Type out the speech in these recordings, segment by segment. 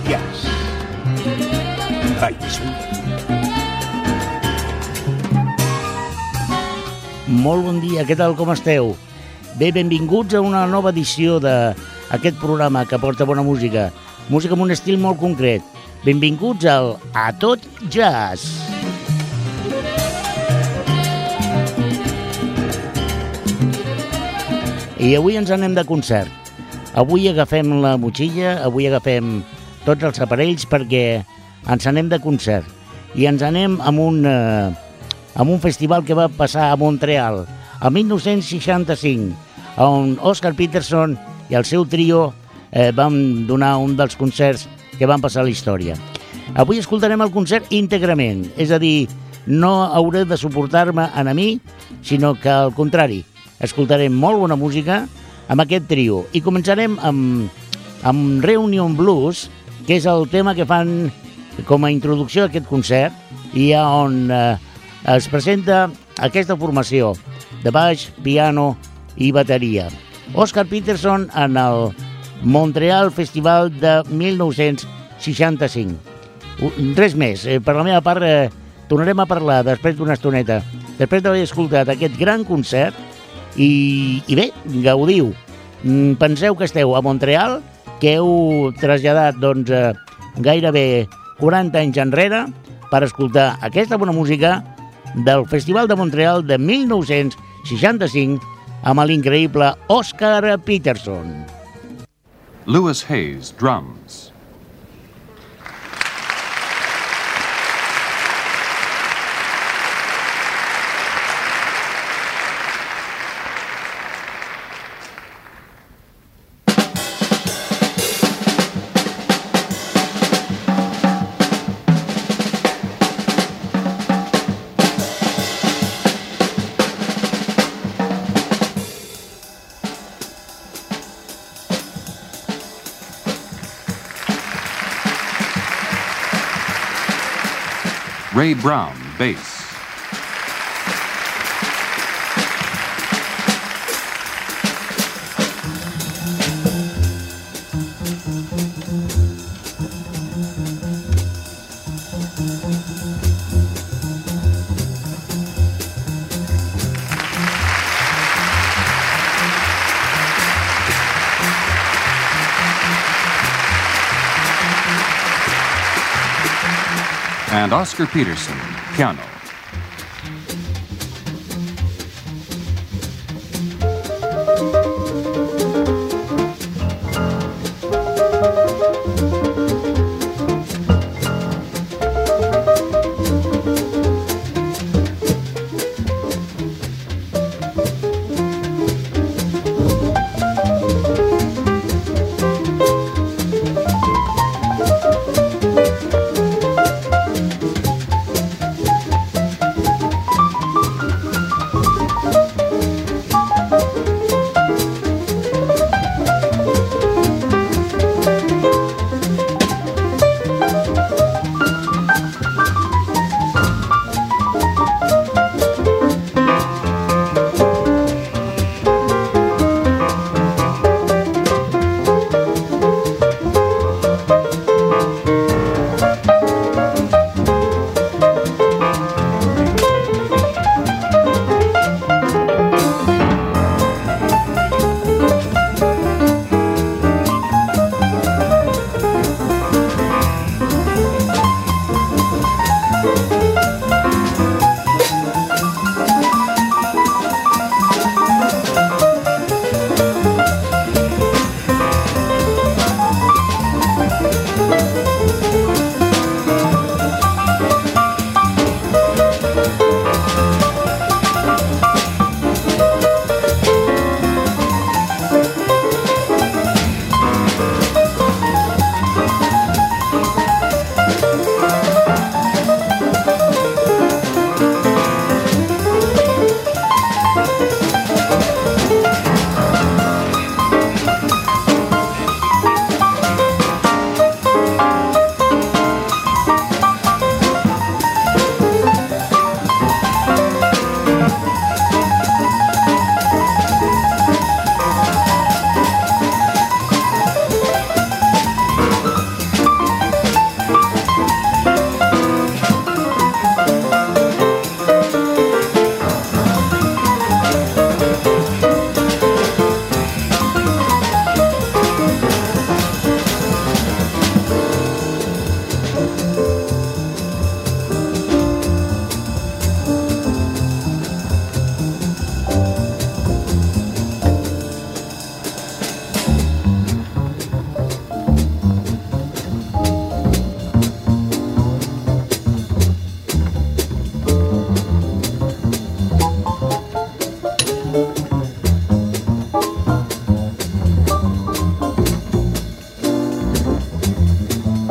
Jazz. Ai, sí. Molt bon dia, què tal, com esteu? Bé, benvinguts a una nova edició d'aquest programa que porta bona música. Música amb un estil molt concret. Benvinguts al A Tot Jazz. I avui ens anem de concert. Avui agafem la motxilla, avui agafem tots els aparells perquè ens anem de concert. I ens anem amb un festival que va passar a Montreal el 1965, on Oscar Peterson i el seu trio van donar un dels concerts que van passar a la història. Avui escoltarem el concert íntegrament, és a dir, no haureu de suportar-me a mi, sinó que al contrari, escoltarem molt bona música amb aquest trio. I començarem amb Reunion Blues, que és el tema que fan com a introducció a aquest concert, i on es presenta aquesta formació de baix, piano i bateria. Oscar Peterson en el Montreal Festival de 1965. Res més. Per la meva part, tornarem a parlar després d'una estoneta, després d'haver escoltat aquest gran concert, i bé, gaudiu. Penseu que esteu a Montreal, que heu traslladat gairebé 40 anys enrere per escoltar aquesta bona música del Festival de Montreal de 1965 amb l'increïble Oscar Peterson. Louis Hayes, drums. Ray Brown, bass. And Oscar Peterson, piano.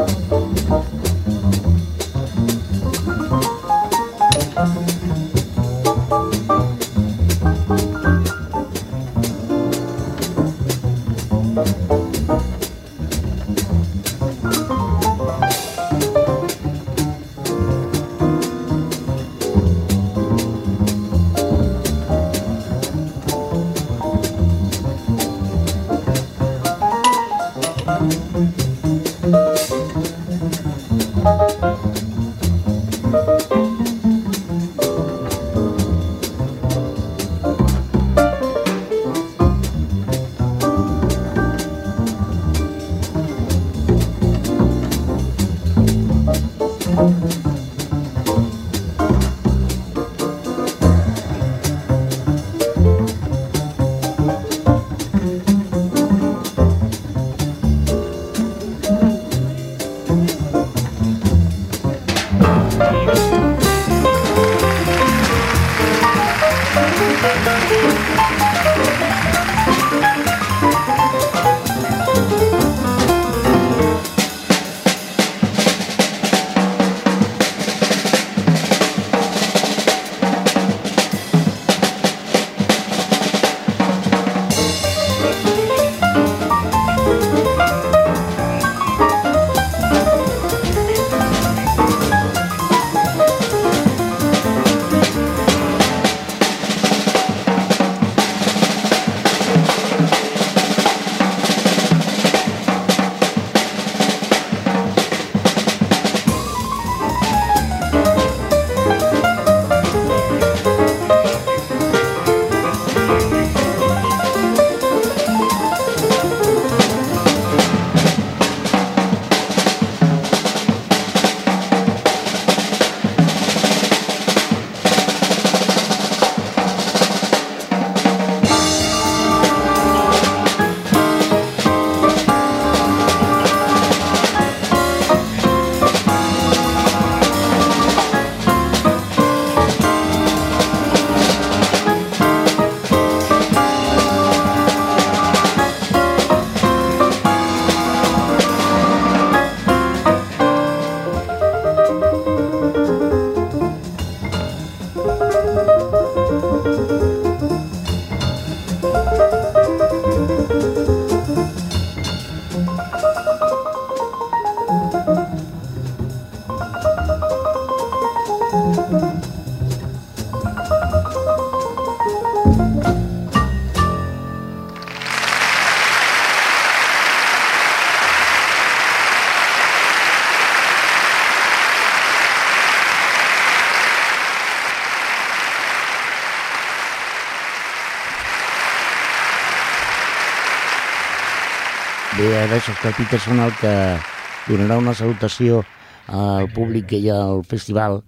Bé, ara és el Peterson el que donarà una salutació al públic que hi ha al festival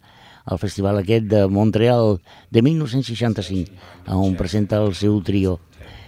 aquest de Montreal de 1965, on presenta el seu trio.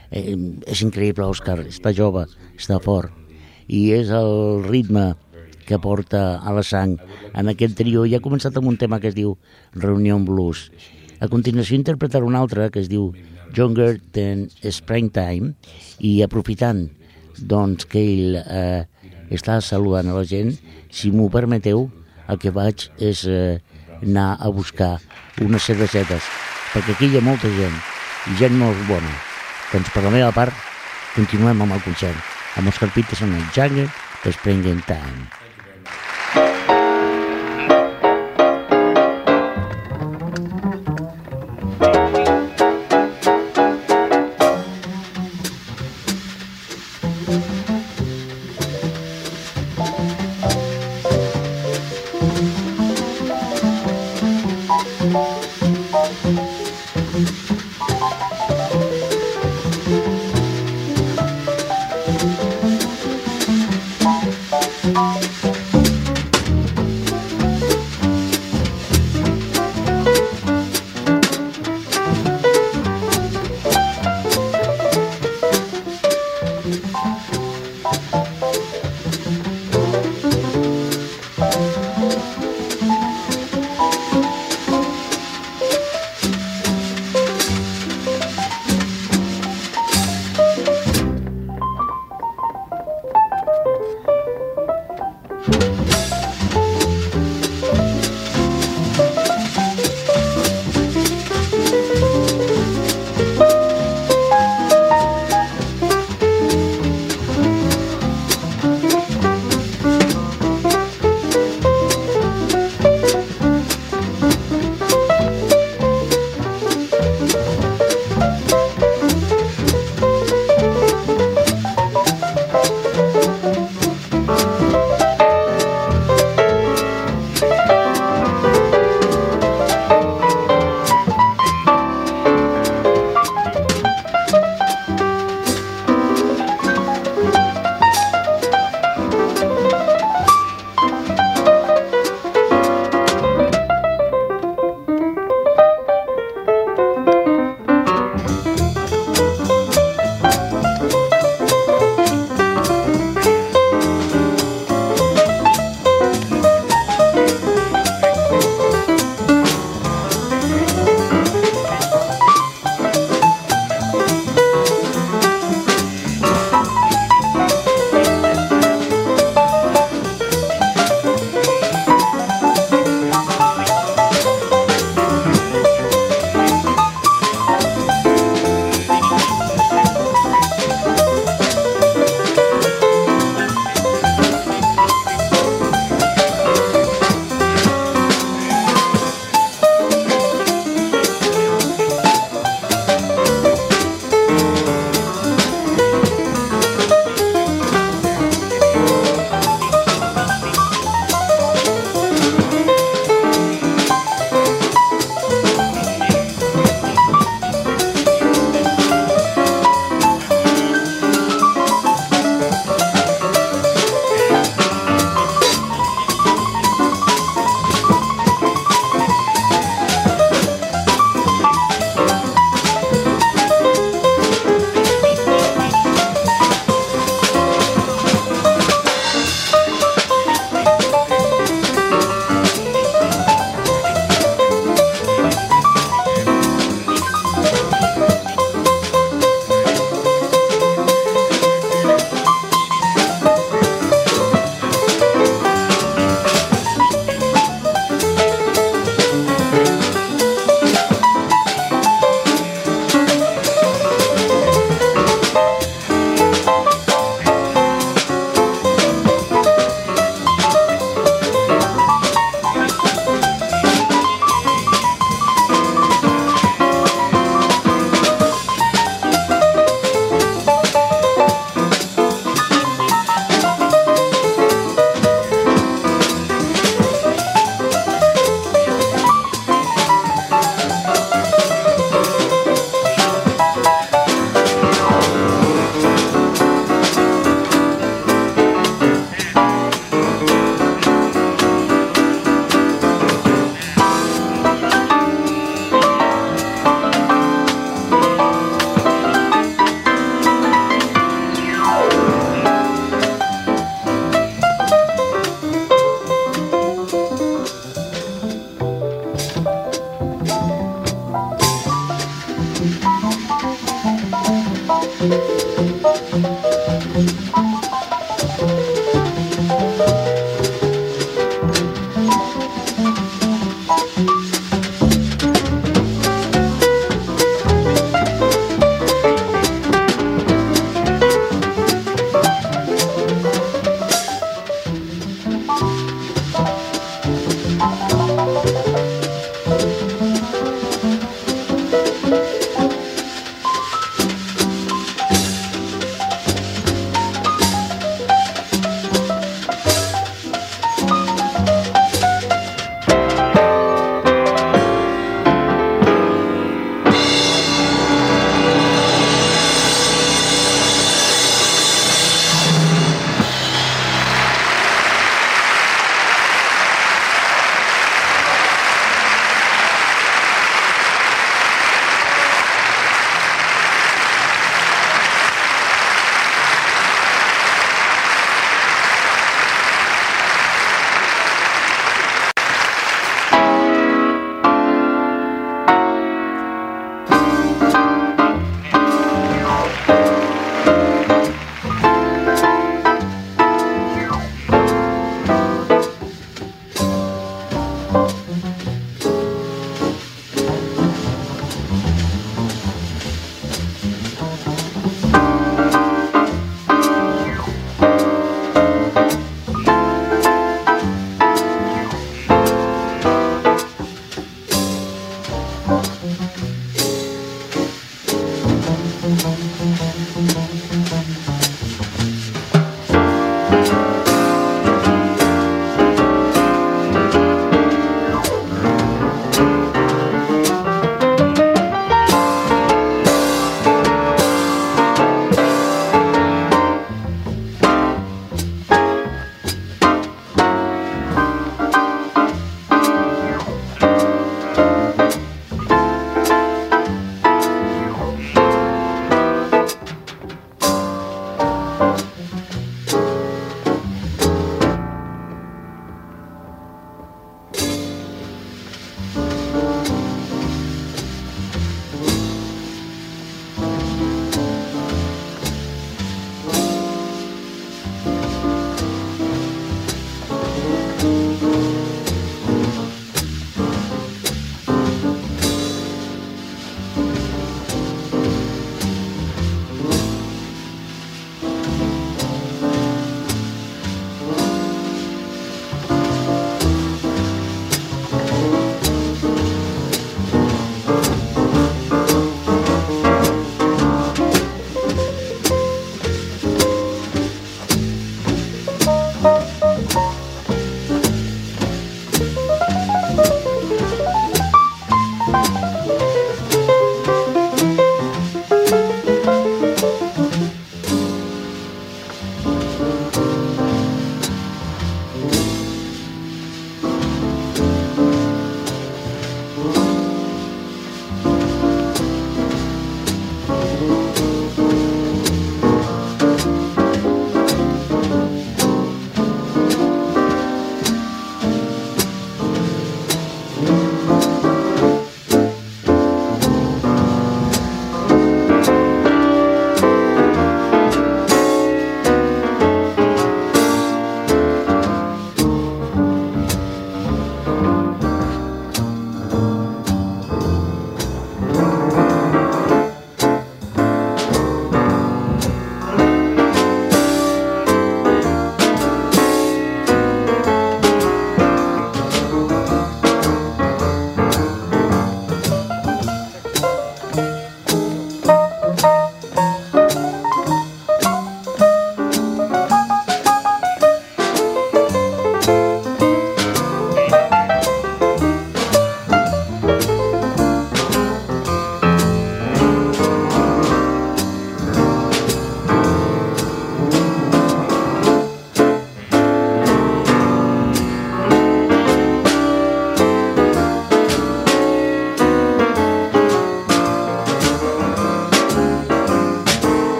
És increïble, Òscar, està jove, està fort, i és el ritme que porta a la sang en aquest trio. I ha començat amb un tema que es diu Reunion Blues. A continuació interpretarà un altre que es diu Younger Than Springtime, i aprofitant doncs que ell està saludant a la gent, si m'ho permeteu, el que vaig és anar a buscar unes cervesetes, perquè aquí hi ha molta gent, i gent molt bona. Doncs per la meva part, continuem amb el concert, amb Òscar Peterson, el Younger Than Springtime.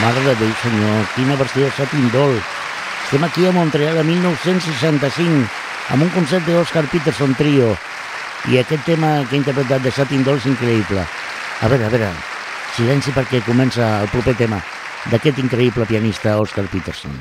Mare de Déu, senyor, quina versió de Satin Doll. Estem aquí a Montreal a 1965 amb un concert d'Oscar Peterson Trio i aquest tema que ha interpretat de Satin Doll és increïble. A veure, silenci perquè comença el proper tema d'aquest increïble pianista Oscar Peterson.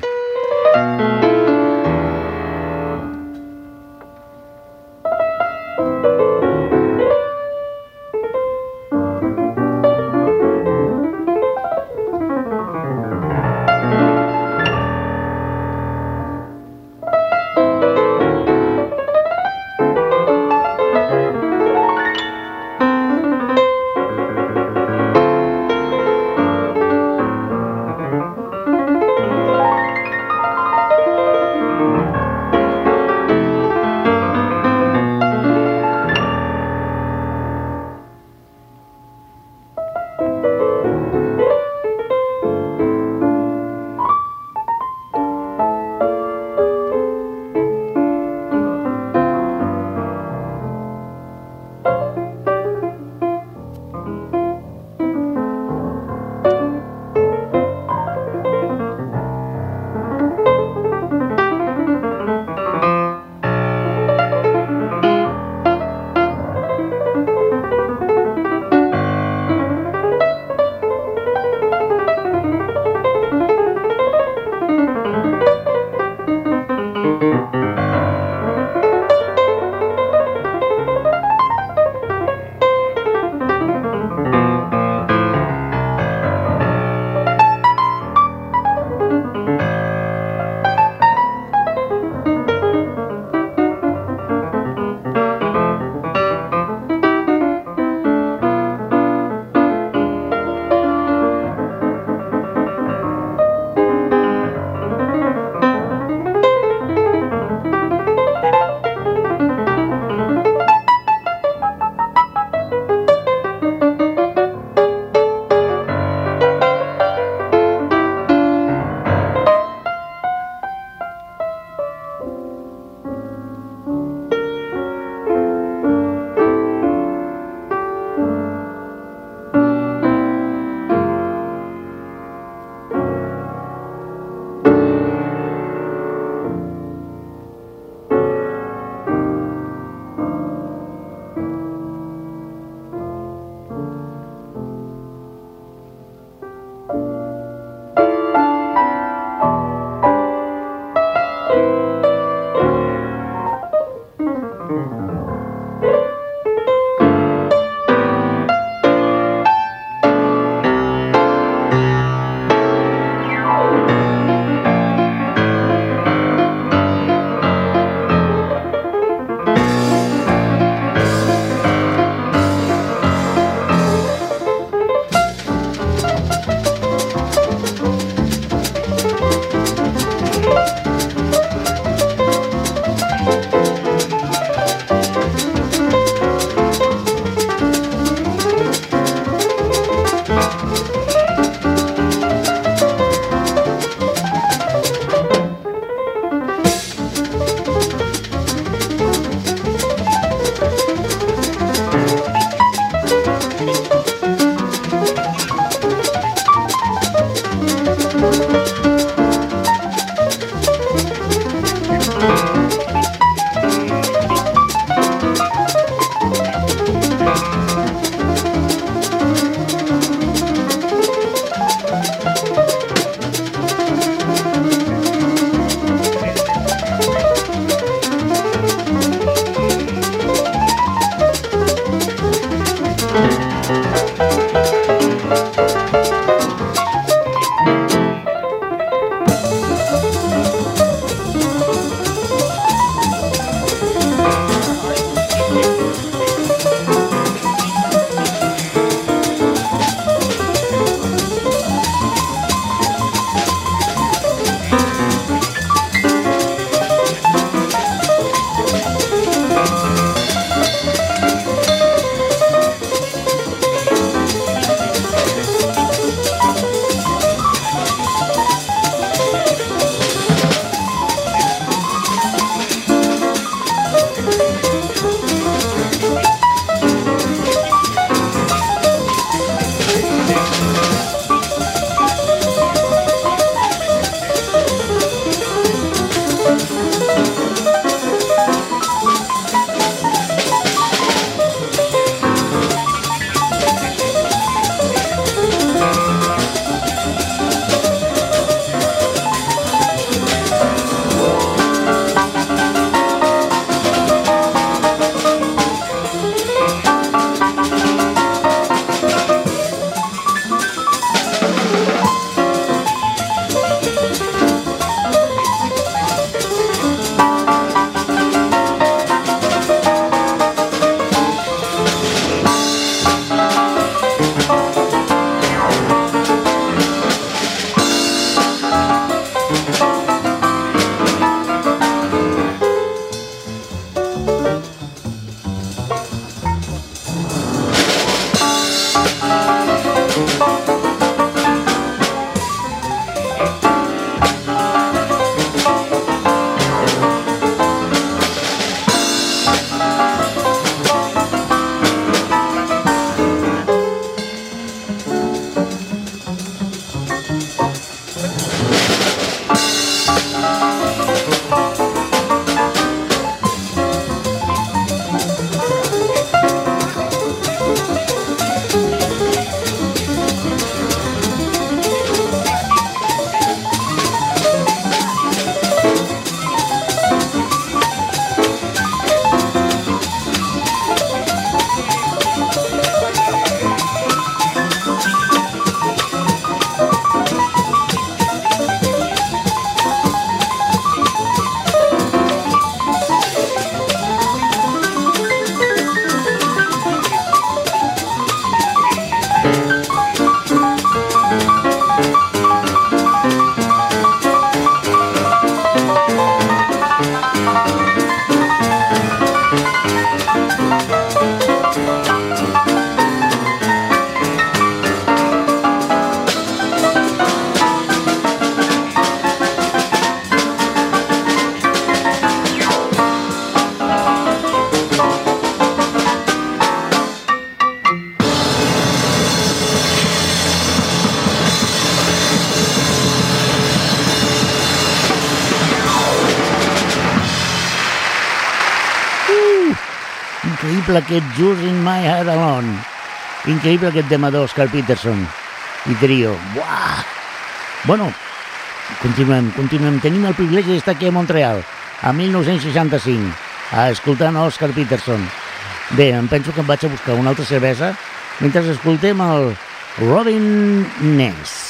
increïble aquest Just in My Head Alone. Increïble aquest tema d'Oscar Peterson i trio. Buah! Bueno, continuem. Tenim el privilegi d'estar aquí a Montreal, a 1965, escoltant Oscar Peterson. Bé, em penso que em vaig a buscar una altra cervesa mentre escoltem el Robin Ness.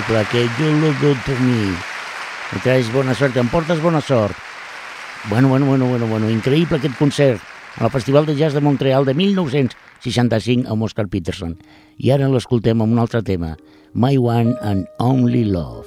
increïble, que you look good to me. Em traes bona sort, em portes bona sort. Bueno, increïble aquest concert al Festival de Jazz de Montreal de 1965 amb Oscar Peterson. I ara l'escoltem amb un altre tema, My One and Only Love.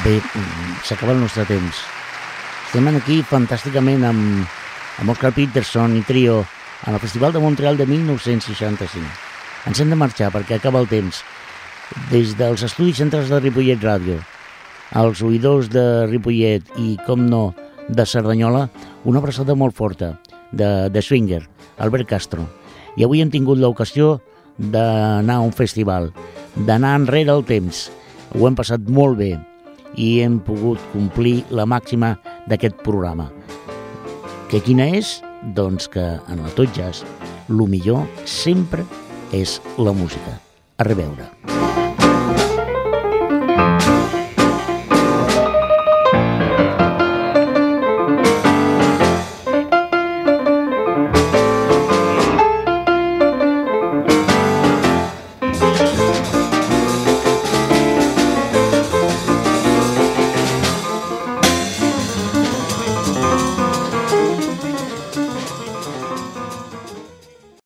Bé, s'acaba el nostre temps. Estem aquí fantàsticament amb Oscar Peterson i trio en el Festival de Montreal de 1965. Ens hem de marxar perquè acaba el temps. Des dels estudis centrals de Ripollet Ràdio, als oïdors de Ripollet i, com no, de Cerdanyola, una abraçada molt forta de Swinger, Albert Castro. I avui hem tingut l'ocasió d'anar a un festival, d'anar enrere el temps. Ho hem passat molt bé i hem pogut complir la màxima d'aquest programa. Que quina és? Doncs que en el Tot Jazz el millor sempre és la música. A reveure.